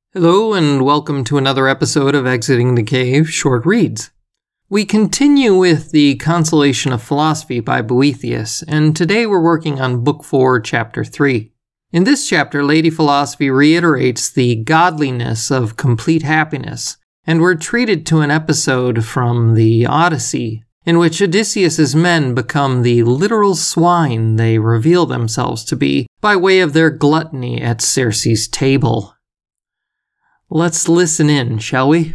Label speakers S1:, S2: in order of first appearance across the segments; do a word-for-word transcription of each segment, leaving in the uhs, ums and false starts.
S1: Hello and welcome to another episode of Exiting the Cave Short Reads. We continue with The Consolation of Philosophy by Boethius, and today we're working on Book four, Chapter three. In this chapter, Lady Philosophy reiterates the godliness of complete happiness, and we're treated to an episode from the Odyssey, in which Odysseus's men become the literal swine they reveal themselves to be by way of their gluttony at Circe's table. Let's listen in, shall we?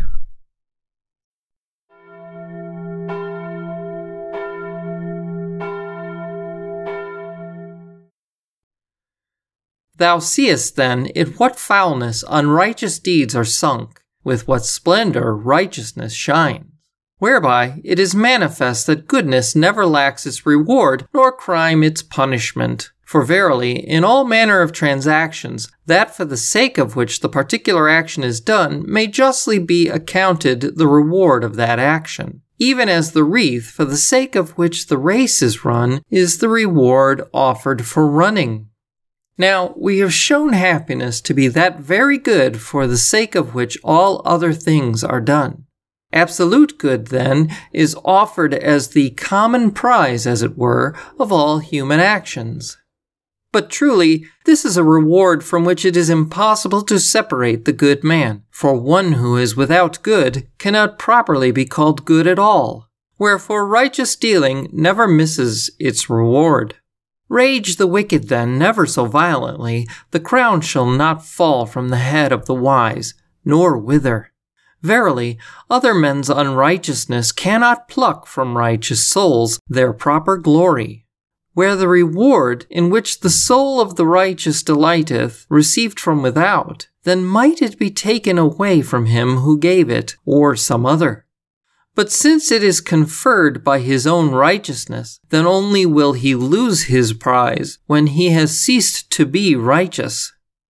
S1: Thou seest then in what foulness unrighteous deeds are sunk, with what splendor righteousness shines, whereby it is manifest that goodness never lacks its reward, nor crime its punishment. For verily, in all manner of transactions, that for the sake of which the particular action is done may justly be accounted the reward of that action, even as the wreath for the sake of which the race is run is the reward offered for running. Now, we have shown happiness to be that very good for the sake of which all other things are done. Absolute good, then, is offered as the common prize, as it were, of all human actions. But truly, this is a reward from which it is impossible to separate the good man, for one who is without good cannot properly be called good at all, wherefore righteous dealing never misses its reward. Rage the wicked then never so violently, the crown shall not fall from the head of the wise, nor wither. Verily, other men's unrighteousness cannot pluck from righteous souls their proper glory. Where the reward, in which the soul of the righteous delighteth, received from without, then might it be taken away from him who gave it, or some other. But since it is conferred by his own righteousness, then only will he lose his prize when he has ceased to be righteous.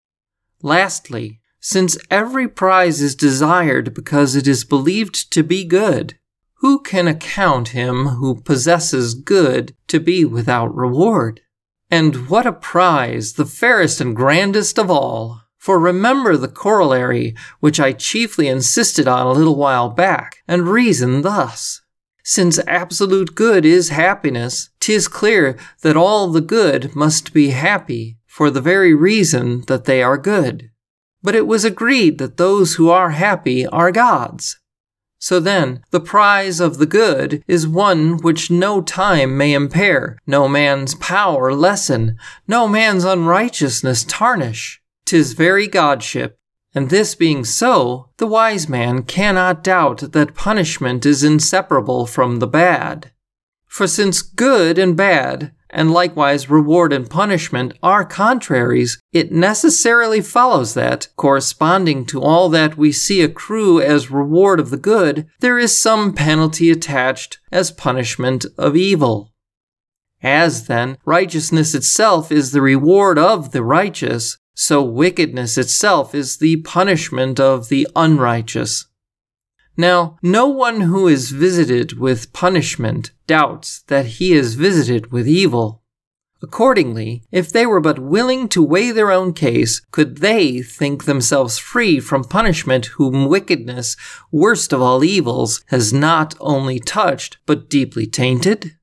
S1: Lastly, since every prize is desired because it is believed to be good, who can account him who possesses good to be without reward? And what a prize, the fairest and grandest of all! For remember the corollary, which I chiefly insisted on a little while back, and reason thus. Since absolute good is happiness, 'tis clear that all the good must be happy, for the very reason that they are good. But it was agreed that those who are happy are gods. So then, the prize of the good is one which no time may impair, no man's power lessen, no man's unrighteousness tarnish. 'Tis very godship, and this being so, the wise man cannot doubt that punishment is inseparable from the bad. For since good and bad, and likewise reward and punishment, are contraries, it necessarily follows that, corresponding to all that we see accrue as reward of the good, there is some penalty attached as punishment of evil. As, then, righteousness itself is the reward of the righteous, so wickedness itself is the punishment of the unrighteous. Now, no one who is visited with punishment doubts that he is visited with evil. Accordingly, if they were but willing to weigh their own case, could they think themselves free from punishment whom wickedness, worst of all evils, has not only touched but deeply tainted?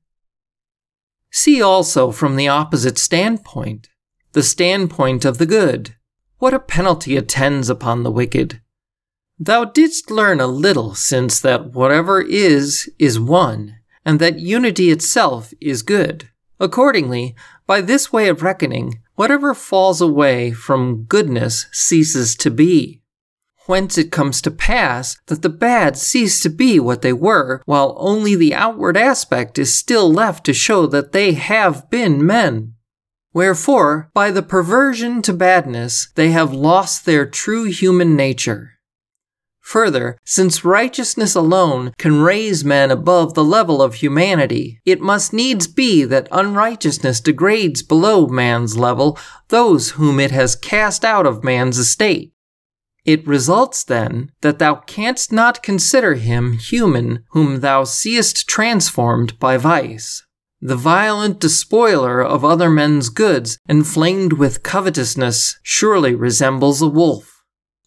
S1: See also from the opposite standpoint, the standpoint of the good, what a penalty attends upon the wicked. Thou didst learn a little since that whatever is, is one, and that unity itself is good. Accordingly, by this way of reckoning, whatever falls away from goodness ceases to be. Whence it comes to pass that the bad cease to be what they were, while only the outward aspect is still left to show that they have been men. Wherefore, by the perversion to badness, they have lost their true human nature. Further, since righteousness alone can raise men above the level of humanity, it must needs be that unrighteousness degrades below man's level those whom it has cast out of man's estate. It results, then, that thou canst not consider him human whom thou seest transformed by vice. The violent despoiler of other men's goods, inflamed with covetousness, surely resembles a wolf.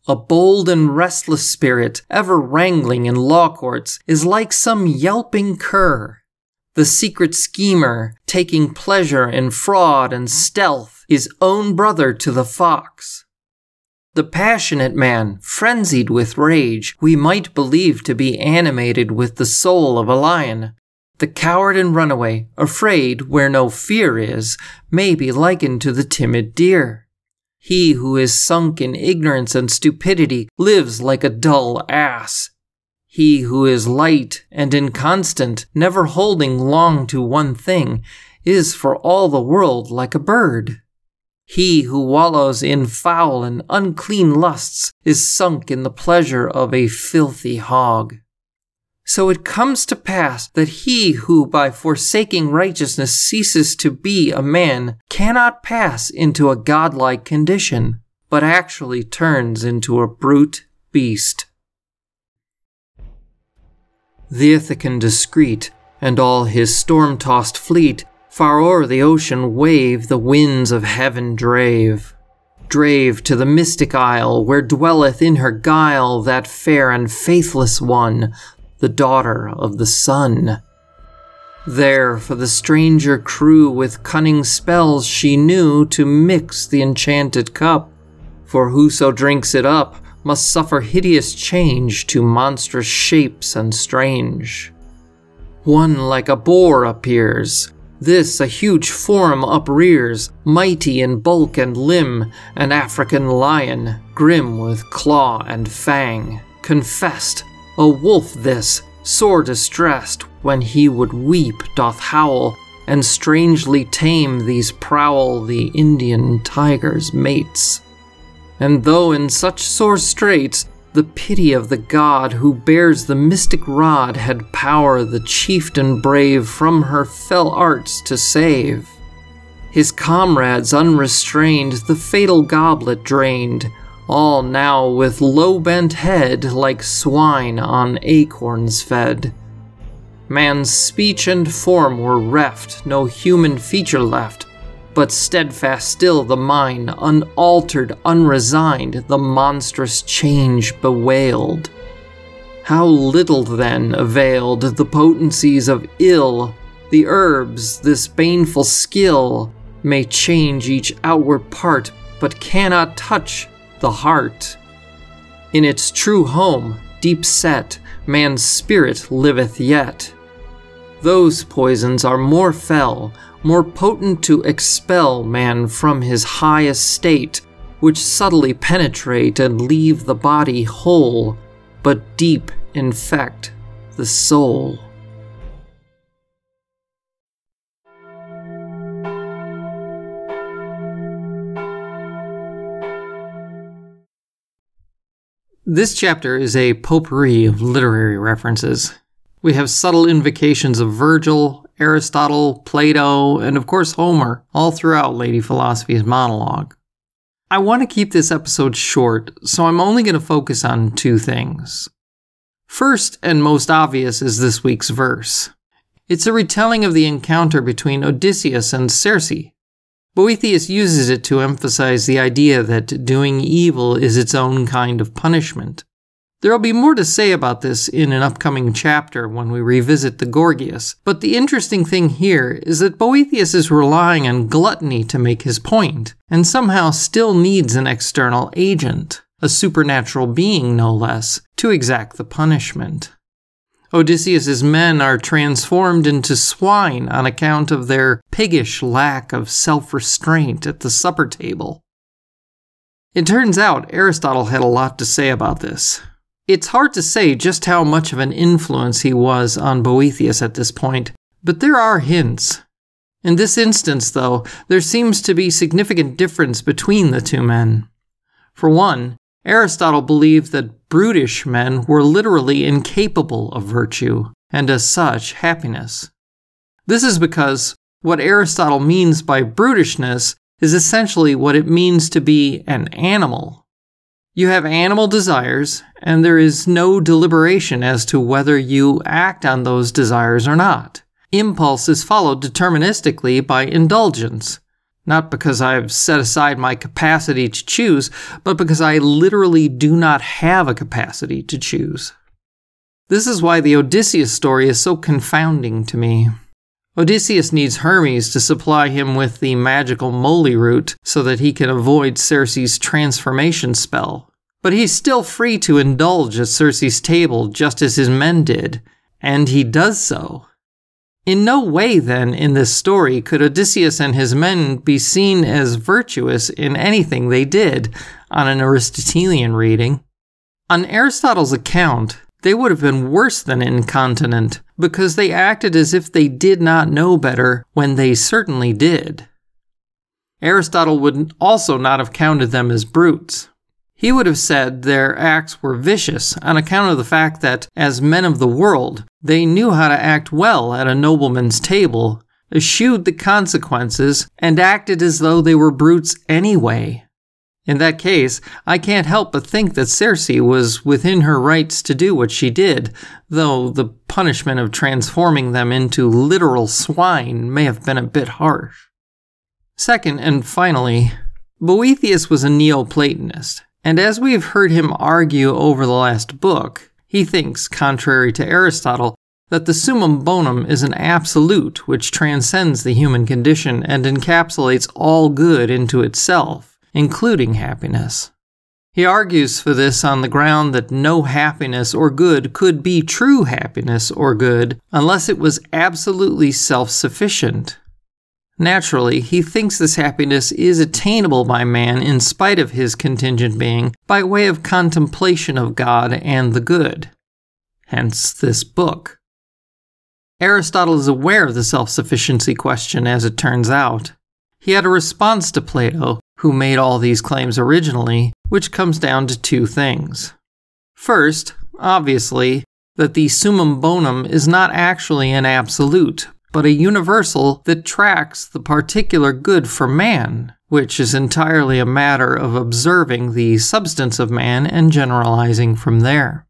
S1: A bold and restless spirit, ever wrangling in law courts, is like some yelping cur. The secret schemer, taking pleasure in fraud and stealth, is own brother to the fox. The passionate man, frenzied with rage, we might believe to be animated with the soul of a lion. The coward and runaway, afraid where no fear is, may be likened to the timid deer. He who is sunk in ignorance and stupidity lives like a dull ass. He who is light and inconstant, never holding long to one thing, is for all the world like a bird. He who wallows in foul and unclean lusts is sunk in the pleasure of a filthy hog. So it comes to pass that he who by forsaking righteousness ceases to be a man cannot pass into a godlike condition, but actually turns into a brute beast. The Ithacan discreet, and all his storm-tossed fleet, far o'er the ocean wave the winds of heaven drave. Drave to the mystic isle, where dwelleth in her guile that fair and faithless one, the daughter of the sun. There for the stranger crew with cunning spells she knew to mix the enchanted cup, for whoso drinks it up must suffer hideous change to monstrous shapes and strange. One like a boar appears, this a huge form uprears, mighty in bulk and limb, an African lion, grim with claw and fang, confessed, a wolf this, sore distressed, when he would weep doth howl, and strangely tame these prowl the Indian tiger's mates. And though in such sore straits, the pity of the god who bears the mystic rod had power the chieftain brave from her fell arts to save. His comrades unrestrained the fatal goblet drained, all now with low-bent head like swine on acorns fed. Man's speech and form were reft, no human feature left, but steadfast still the mind, unaltered, unresigned, the monstrous change bewailed. How little then availed the potencies of ill, the herbs, this baneful skill, may change each outward part, but cannot touch the heart. In its true home, deep set, man's spirit liveth yet. Those poisons are more fell, more potent to expel man from his high estate, which subtly penetrate and leave the body whole, but deep infect the soul. This chapter is a potpourri of literary references. We have subtle invocations of Virgil, Aristotle, Plato, and of course Homer, all throughout Lady Philosophy's monologue. I want to keep this episode short, so I'm only going to focus on two things. First and most obvious is this week's verse. It's a retelling of the encounter between Odysseus and Circe. Boethius uses it to emphasize the idea that doing evil is its own kind of punishment. There'll be more to say about this in an upcoming chapter when we revisit the Gorgias, but the interesting thing here is that Boethius is relying on gluttony to make his point, and somehow still needs an external agent, a supernatural being no less, to exact the punishment. Odysseus's men are transformed into swine on account of their piggish lack of self-restraint at the supper table. It turns out Aristotle had a lot to say about this. It's hard to say just how much of an influence he was on Boethius at this point, but there are hints. In this instance, though, there seems to be significant difference between the two men. For one, Aristotle believed that brutish men were literally incapable of virtue, and as such, happiness. This is because what Aristotle means by brutishness is essentially what it means to be an animal. You have animal desires, and there is no deliberation as to whether you act on those desires or not. Impulse is followed deterministically by indulgence. Not because I've set aside my capacity to choose, but because I literally do not have a capacity to choose. This is why the Odysseus story is so confounding to me. Odysseus needs Hermes to supply him with the magical moly root so that he can avoid Circe's transformation spell. But he's still free to indulge at Circe's table just as his men did, and he does so. In no way, then, in this story could Odysseus and his men be seen as virtuous in anything they did on an Aristotelian reading. On Aristotle's account, they would have been worse than incontinent, because they acted as if they did not know better when they certainly did. Aristotle would also not have counted them as brutes. He would have said their acts were vicious on account of the fact that, as men of the world, they knew how to act well at a nobleman's table, eschewed the consequences, and acted as though they were brutes anyway. In that case, I can't help but think that Circe was within her rights to do what she did, though the punishment of transforming them into literal swine may have been a bit harsh. Second, and finally, Boethius was a Neoplatonist. And as we've heard him argue over the last book, he thinks, contrary to Aristotle, that the summum bonum is an absolute which transcends the human condition and encapsulates all good into itself, including happiness. He argues for this on the ground that no happiness or good could be true happiness or good unless it was absolutely self-sufficient. Naturally, he thinks this happiness is attainable by man in spite of his contingent being, by way of contemplation of God and the good. Hence this book. Aristotle is aware of the self-sufficiency question, as it turns out. He had a response to Plato, who made all these claims originally, which comes down to two things. First, obviously, that the summum bonum is not actually an absolute, but a universal that tracks the particular good for man, which is entirely a matter of observing the substance of man and generalizing from there.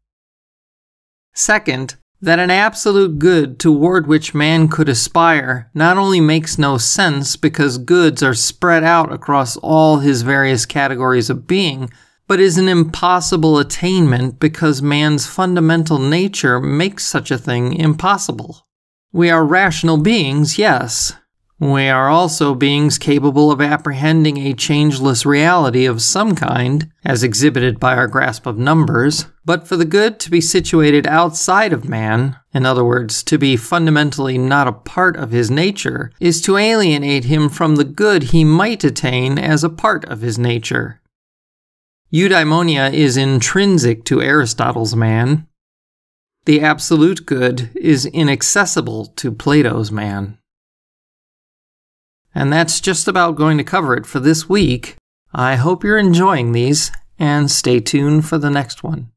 S1: Second, that an absolute good toward which man could aspire not only makes no sense because goods are spread out across all his various categories of being, but is an impossible attainment because man's fundamental nature makes such a thing impossible. We are rational beings, yes. We are also beings capable of apprehending a changeless reality of some kind, as exhibited by our grasp of numbers, but for the good to be situated outside of man, in other words, to be fundamentally not a part of his nature, is to alienate him from the good he might attain as a part of his nature. Eudaimonia is intrinsic to Aristotle's man. The absolute good is inaccessible to Plato's man. And that's just about going to cover it for this week. I hope you're enjoying these, and stay tuned for the next one.